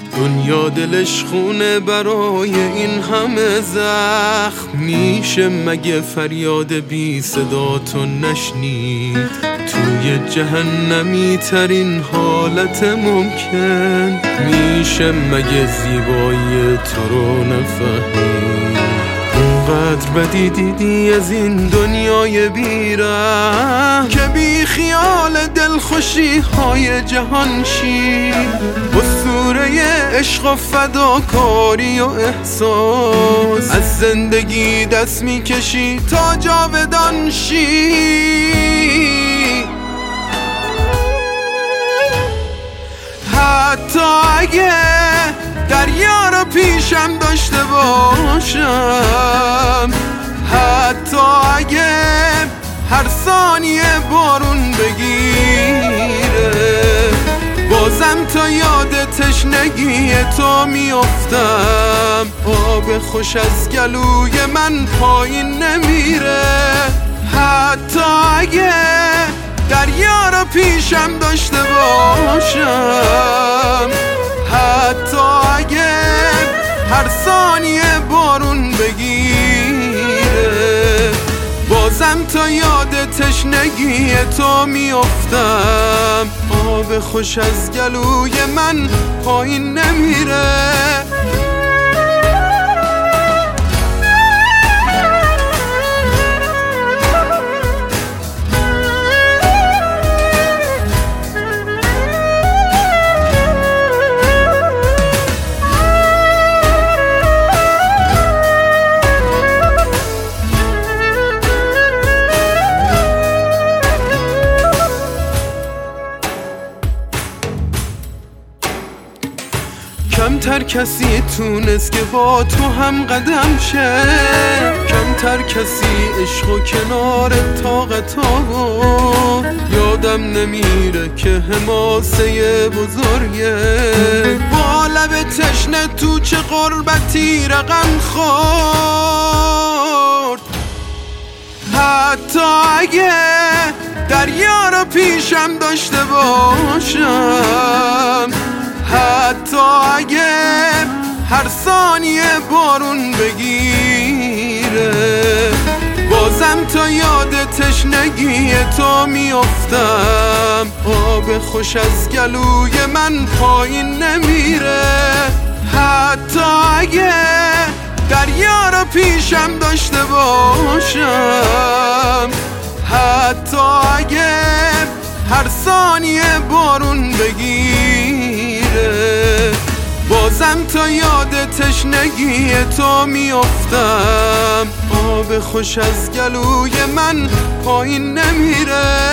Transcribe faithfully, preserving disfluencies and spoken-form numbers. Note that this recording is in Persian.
دنیا دلش خونه برای این همه زخم. میشه مگه فریاد بی صدا تو نشنید؟ توی جهنمی ترین حالت ممکن میشه مگه زیبایی تو رو نفهمید؟ اونقدر بدی دیدی از این دنیای بی‌رحم که بی خیال دلخوشی های جهان شی. اسطوره عشق و فداکاری و احساس از زندگی دست میکشی تا جاودان شی. حتی اگه دریا رو پیشم داشته باشم، حتی اگه هر ثانیه بارون بگیره، بازم تا یاد تشنگی تو میافتم. آب خوش از گلوی من پایین نمیره. حتی اگه دریا رو پیشم داشته باشم، حتی اگه هر ثانیه بارون بگیره، بازم تا یاد تشنگی تو میافتم. آب خوش از گلوی من پایین نمیره. کمتر کسی تونست که با تو هم قدم شه، کمتر کسی عشق و کنار طاقت ها. یادم نمیره که حماسه بزرگه با لب تشنه تو چه غربتی رقم خورد. حتی اگه دریا رو پیشم داشته باشم، حتی اگه هر ثانیه بارون بگیره، بازم تا یاد تشنگی تو میافتم. آب خوش از گلوی من پایین نمیره. حتی اگه دریا رو پیشم داشته باشم، حتی اگه هر ثانیه بارون بگیره، بازم تا یاد تشنگی تو میافتم. آب خوش از گلوی من پایین نمیره.